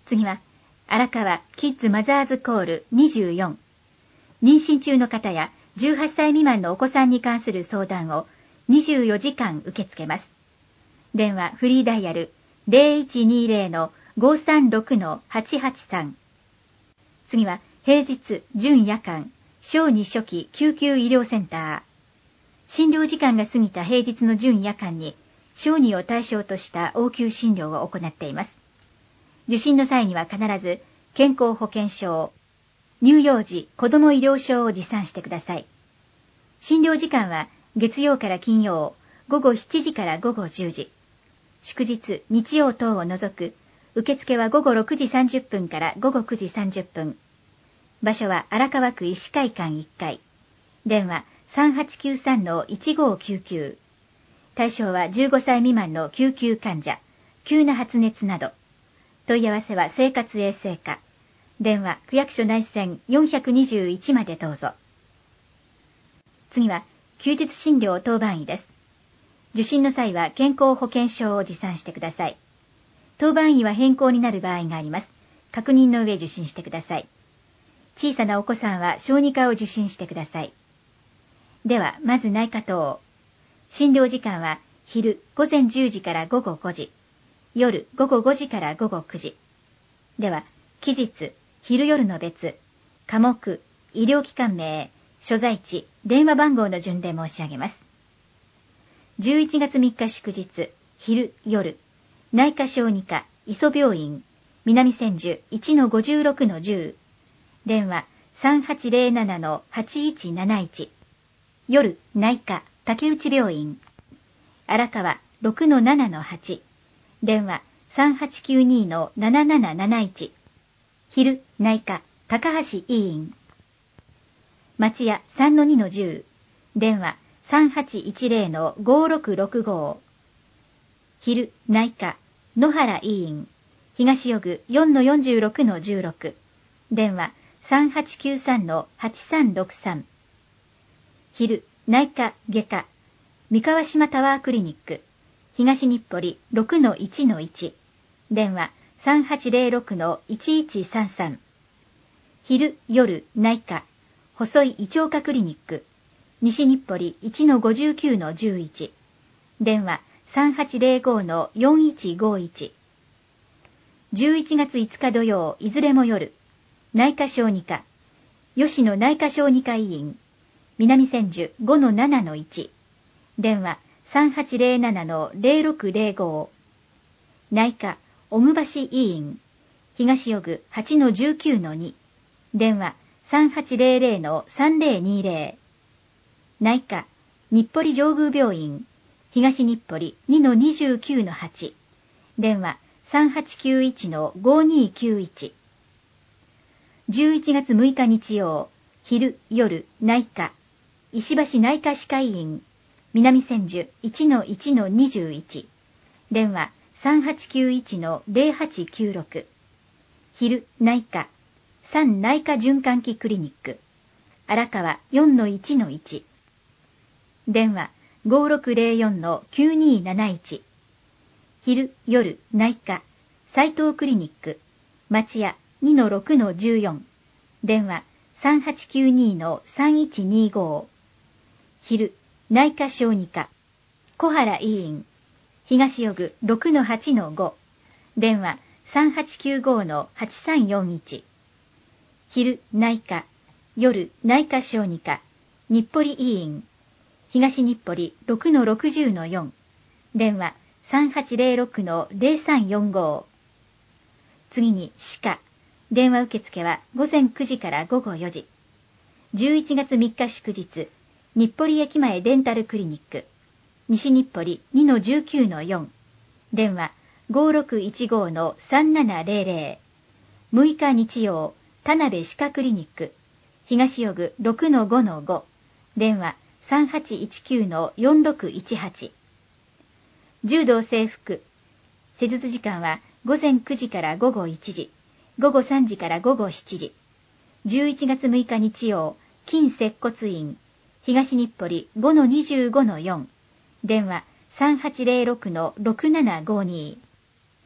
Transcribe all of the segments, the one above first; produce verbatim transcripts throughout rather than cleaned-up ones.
次は、荒川キッズマザーズコールにじゅうよん。妊娠中の方やじゅうはっさい未満のお子さんに関する相談をにじゅうよじかん受け付けます。電話フリーダイヤル ゼロいちにゼロのごさんろくのはちはちさん。次は、平日、準夜間、小児初期救急医療センター。診療時間が過ぎた平日の準夜間に、小児を対象とした応急診療を行っています。受診の際には必ず、健康保険証、乳幼児子ども医療証を持参してください。診療時間は、月曜から金曜、午後しちじから午後じゅうじ。祝日、日曜等を除く、受付は午後ろくじさんじゅっぷんから午後くじさんじゅっぷん。場所は荒川区医師会館いっかい。電話さんはちきゅうさんのいちごきゅうきゅう。対象はじゅうごさい未満の救急患者、急な発熱など。問い合わせは生活衛生課。電話区役所内線よんひゃくにじゅういちまでどうぞ。次は休日診療当番医です。受診の際は健康保険証を持参してください。当番医は変更になる場合があります。確認の上受診してください。小さなお子さんは小児科を受診してください。では、まず内科等。診療時間は昼ごぜんじゅうじから午後ごじ、夜午後ごじから午後くじ。では、期日、昼夜の別、科目、医療機関名、所在地、電話番号の順で申し上げます。じゅういちがつみっか祝日、昼夜、内科小児科、磯病院、南千住 いちのごじゅうろくのじゅう。電話さんはちゼロななのはちいちなないち。夜、内科、竹内病院。荒川 ろくのななのはち。電話さんはちきゅうにのなななななないち。昼、内科、高橋医院。町屋 さんのにのじゅう。電話さんはちいちゼロのごろくろくご。昼、内科、野原医院。東予具 よんのよんじゅうろくのじゅうろく。電話さんはちきゅうさんのはちさんろくさん。昼、内科、外科、三河島タワークリニック。東日暮里 ろくのいちのいち。電話さんはちゼロろくのいちいちさんさん。昼、夜、内科、細い胃腸科クリニック。西日暮里 いちのごじゅうきゅうのじゅういち。電話さんはちゼロごのよんいちごいち。じゅういちがついつか土曜、いずれも夜。内科小児科、吉野内科小児科医院、南千住 ごのななのいち。電話さんはちゼロななのゼロろくゼロご。内科、小久橋医院、東予具 はちのじゅうきゅうのに。電話さんはちゼロゼロのさんゼロにゼロ。内科、日暮里上宮病院、東日暮里 にのにじゅうきゅうのはち。電話さんはちきゅういちのごにきゅういち。じゅういちがつむいか日曜、昼、夜、内科、石橋内科歯科医院、南千住 いちのいちのにじゅういち。電話さんはちきゅういちのゼロはちきゅうろく。昼、内科、三内科循環器クリニック、荒川 よんのいちのいち。電話ごろくゼロよんのきゅうになないち。昼、夜、内科、斉藤クリニック、町屋 にのろくのじゅうよん。電話さんはちきゅうにのさんいちにご。昼、内科小児科、小原医院、東予具 ろくのはちのご。電話さんはちきゅうごのはちさんよんいち。昼、内科、夜、内科小児科、日暮里医院、東日暮里 ろくのろくじゅうのよん。電話さんはちゼロろくのゼロさんよんご。次に歯科。電話受付はごぜんくじからごごよじ。じゅういちがつみっか祝日、日暮里駅前デンタルクリニック、西日暮里 にのじゅうきゅうのよん。電話ごろくいちごのさんななゼロゼロ。むいか日曜、田辺歯科クリニック、東予具 ろくのごのご。電話さんはちいちきゅうのよんろくいちはち。柔道整復。施術時間はごぜんくじからごごいちじ、ごごさんじからごごしちじ。じゅういちがつむいか日曜、筋接骨院、東日暮里 ごのにじゅうごのよん。電話さんはちゼロろくのろくななごに。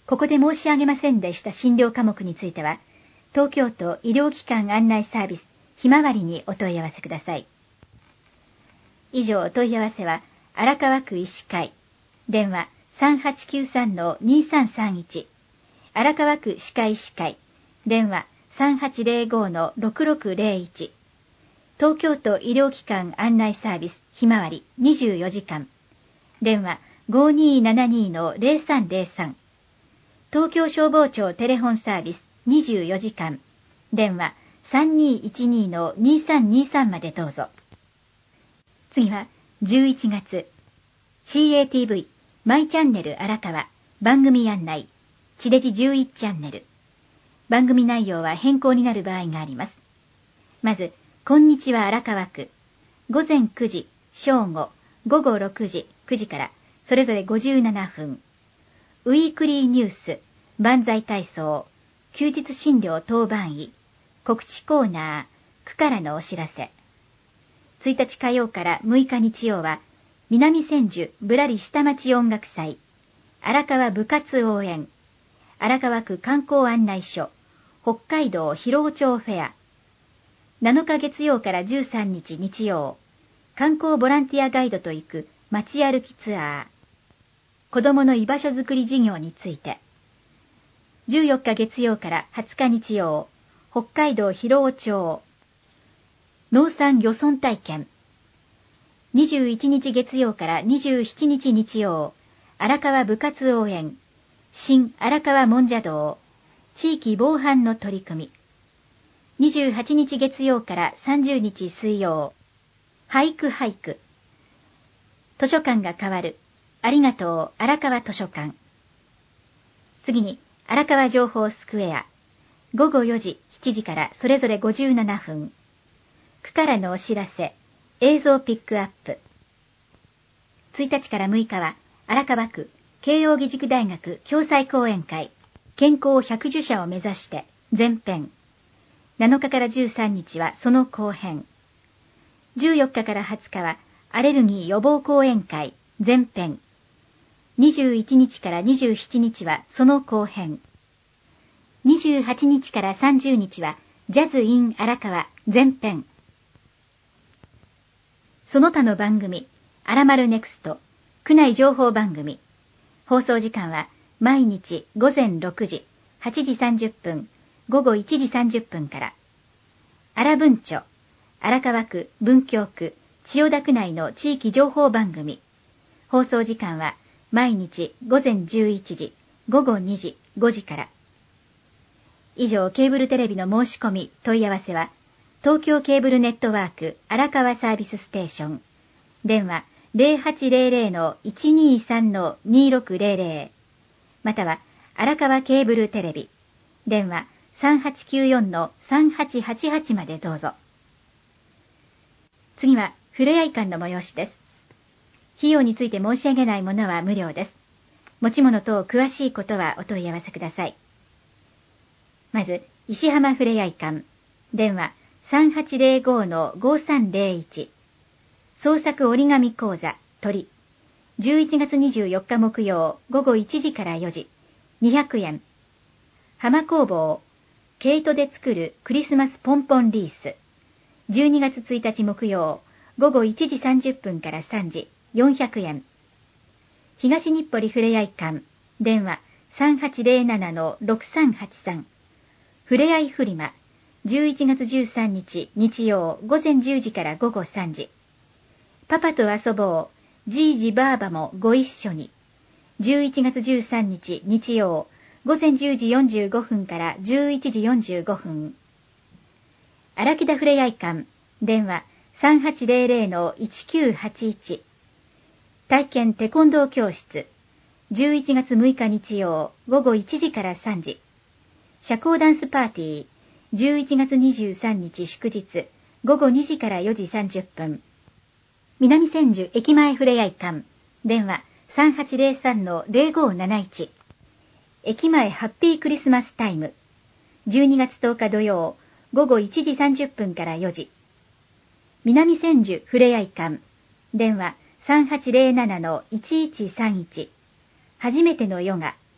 ここで申し上げませんでした診療科目については、東京都医療機関案内サービスひまわりにお問い合わせください。以上、お問い合わせは荒川区医師会、電話 さんはちきゅうさんのにさんさんいち、荒川区歯科医師会、電話 さんはちゼロごのろくろくゼロいち、東京都医療機関案内サービスひまわりにじゅうよじかん、電話 ごにーななにのゼロさんゼロさん、東京消防庁テレホンサービスにじゅうよじかん、電話 さんにーいちにのにさんにさんまでどうぞ。次はじゅういちがつ シーエーティーブイ マイチャンネル荒川番組案内地デジじゅういちチャンネル。番組内容は変更になる場合があります。まず、こんにちは荒川区、ごぜんくじ、正午、ごごろくじ、くじからそれぞれごじゅうななふん、ウィークリーニュース、万歳体操、休日診療当番医、告知コーナー、区からのお知らせ。ついたち火曜からむいか日曜は、南千住ぶらり下町音楽祭、荒川部活応援、荒川区観光案内所、北海道広尾町フェア。なのか月曜からじゅうさんにち日曜、観光ボランティアガイドと行く街歩きツアー。子供の居場所づくり事業について。じゅうよっか月曜からはつか日曜、北海道広尾町。農産漁村体験。にじゅういちにち月曜からにじゅうしちにち日曜、荒川部活応援、新荒川もんじゃ道、地域防犯の取り組み。にじゅうはちにち月曜からさんじゅうにち水曜、俳句俳句。図書館が変わる、ありがとう荒川図書館。次に、荒川情報スクエア、ごごよじ、しちじからそれぞれごじゅうななふん。区からのお知らせ、映像ピックアップ。ついたちからむいかは、荒川区、慶應義塾大学共催講演会、健康ひゃくじゅ者を目指して前編。なのかからじゅうさんにちはその後編。じゅうよっかからはつかはアレルギー予防講演会前編。にじゅういちにちからにじゅうしちにちはその後編。にじゅうはちにちからさんじゅうにちはジャズ in 荒川前編。その他の番組、あらまるネクスト、区内情報番組。放送時間は毎日ごぜんろくじ、はちじさんじゅっぷん、ごごいちじさんじゅっぷんから。荒文書、荒川区、文京区、千代田区内の地域情報番組。放送時間は毎日ごぜんじゅういちじ、ごごにじ、ごじから。以上、ケーブルテレビの申し込み、問い合わせは、東京ケーブルネットワーク荒川サービスステーション。電話 ゼロはちゼロゼロのいちにさんのにろくゼロゼロ。または、荒川ケーブルテレビ。電話さんはちきゅうよんのさんはちはちはちまでどうぞ。次は、ふれあい館の催しです。費用について申し上げないものは無料です。持ち物等詳しいことはお問い合わせください。まず、石浜ふれあい館。電話さんはちゼロごのごさんゼロいち。創作折り紙講座、鳥。じゅういちがつにじゅうよっか木曜、ごごいちじからよじ。にひゃくえん。浜工房。毛糸で作るクリスマスポンポンリース。じゅうにがつついたち木曜、ごごいちじさんじゅっぷんからさんじ、よんひゃくえん。東日暮里ふれあい館。電話さんはちゼロななのろくさんはちさん。ふれあいフリマ。じゅういちがつじゅうさんにち日曜ごぜんじゅうじからごごさんじ。パパと遊ぼう、じいじばあばもご一緒に。じゅういちがつじゅうさんにち日曜ごぜんじゅうじよんじゅうごふんからじゅういちじよんじゅうごふん。荒木田ふれあい館。電話さんはちゼロゼロのいちきゅうはちいち。体験テコンドー教室。じゅういちがつむいか日曜ごごいちじからさんじ。社交ダンスパーティー。じゅういちがつにじゅうさんにち祝日、ごごにじからよじさんじゅっぷん。南千住駅前ふれあい館。電話さんはちゼロさんのゼロごなないち。駅前ハッピークリスマスタイム。じゅうにがつとおか土曜、ごごいちじさんじゅっぷんからよじ。南千住ふれあい館。電話さんはちゼロななのいちいちさんいち。初めてのヨガ。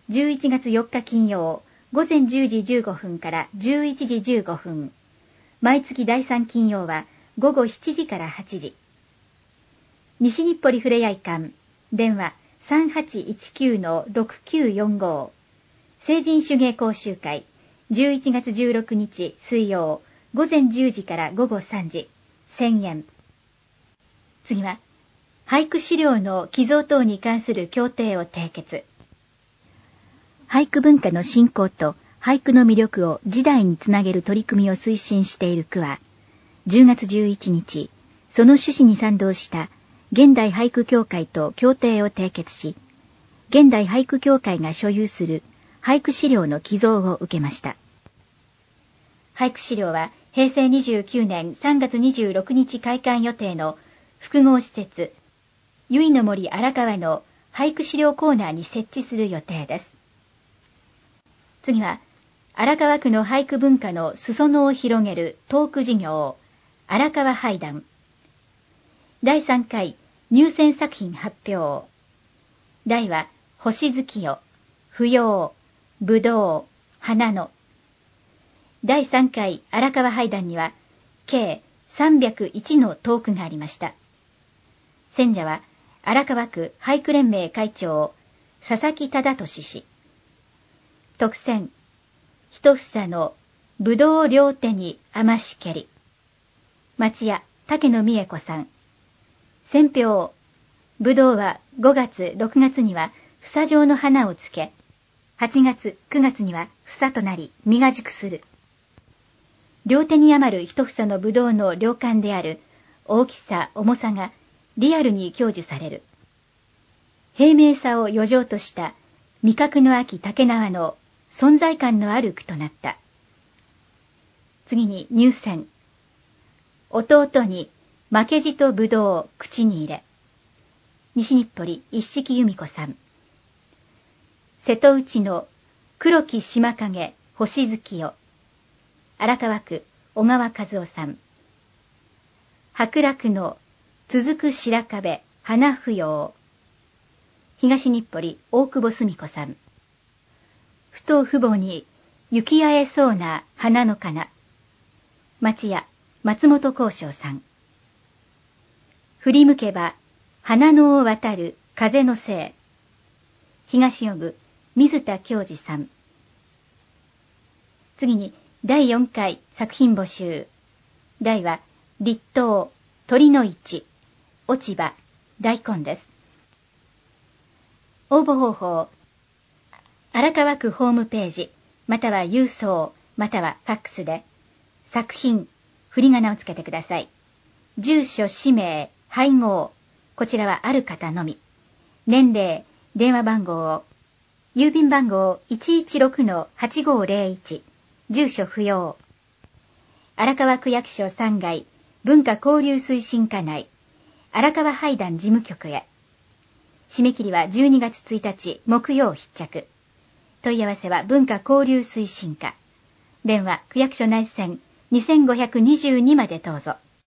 じゅういちがつよっか金曜、午前じゅうじじゅうごふんからじゅういちじじゅうごふん。毎月だいさん金曜は午後しちじからはちじ。西日暮里ふれあい館、電話 さんはちいちきゅうのろくきゅうよんご。成人手芸講習会、じゅういちがつじゅうろくにち水曜、午前じゅうじから午後さんじ、せんえん。次は、俳句資料の寄贈等に関する協定を締結。俳句文化の振興と俳句の魅力を次代につなげる取り組みを推進している区は、じゅうがつじゅういちにち、その趣旨に賛同した現代俳句協会と協定を締結し、現代俳句協会が所有する俳句資料の寄贈を受けました。俳句資料はへいせいにじゅうきゅうねんさんがつにじゅうろくにち開館予定の複合施設、由比の森荒川の俳句資料コーナーに設置する予定です。次は、荒川区の俳句文化の裾野を広げるトーク事業、荒川俳談。だいさんかい入選作品発表。題は、星月夜、不要、ぶどう、花の。だいさんかい荒川俳談には、計さんびゃくいちのトークがありました。選者は、荒川区俳句連盟会長、佐々木忠俊氏。特選、一房のぶどう両手に余しけり。町屋竹野美恵子さん。選評、ぶどうはごがつろくがつには房状の花をつけ、はちがつくがつには房となり実が熟する。両手に余る一房のぶどうの量感である大きさ重さがリアルに享受される。平明さを余剰とした味覚の秋竹縄の存在感のある句となった。次に入選。弟に負けじとぶどうを口に入れ。西日暮里一色由美子さん。瀬戸内の黒き島影星月夜。荒川区小川和夫さん。白楽の続く白壁花不要。東日暮里大久保澄子さん。ふと父母に行き合えそうな花のかな。町屋松本幸章さん。振り向けば花野を渡る風のせい。東予部水田教授さん。次にだいよんかい作品募集。題は立冬鳥の市落ち葉大根です。応募方法、荒川区ホームページ、または郵送、またはファックスで、作品、振り仮名をつけてください。住所、氏名、配合、こちらはある方のみ。年齢、電話番号を、郵便番号 いちいちろくのはちごーぜろいち、住所不要。荒川区役所さんがい、文化交流推進課内、荒川俳談事務局へ。締め切りはじゅうにがつついたち木曜必着。問い合わせは文化交流推進課。電話区役所内線にせんごひゃくにじゅうにまでどうぞ。